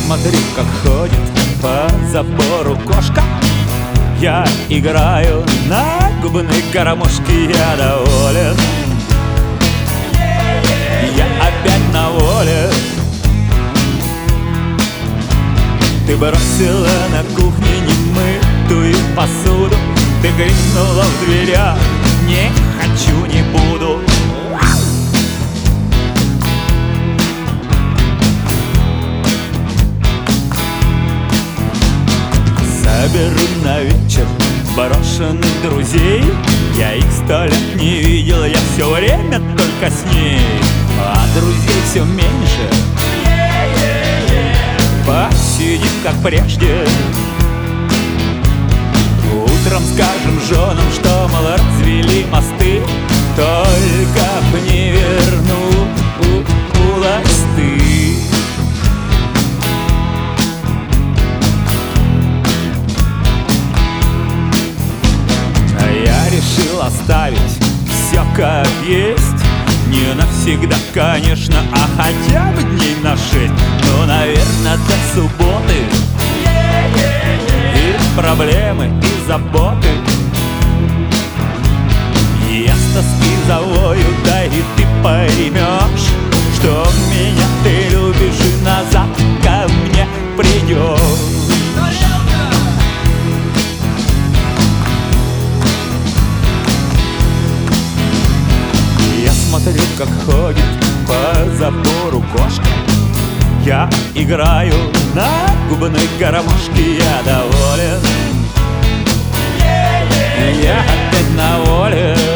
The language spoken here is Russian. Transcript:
смотрю, как ходит по забору кошка. Я играю на губной гармошке, я доволен. Я опять на воле. Ты бросила на кухне немытую посуду. Ты крикнула в дверях: не хочу, не буду. Соберу на вечер брошенных друзей. Я их 100 лет не видел, я все время только с ней. А друзей все меньше. Посидим, как прежде. Утром скажем женам, что, мол, развели мосты. Только б не вернулась ты. А я решил оставить все как есть. Не навсегда, конечно, а хотя бы дней на 6. Ну, наверное, до субботы. И проблемы, и заботы. Я с тоски завою, да и ты поймешь, что меня ты любишь и назад ко мне придешь. Смотрю, как ходит по забору кошка. Я играю на губной гармошке, я доволен. Я опять на воле.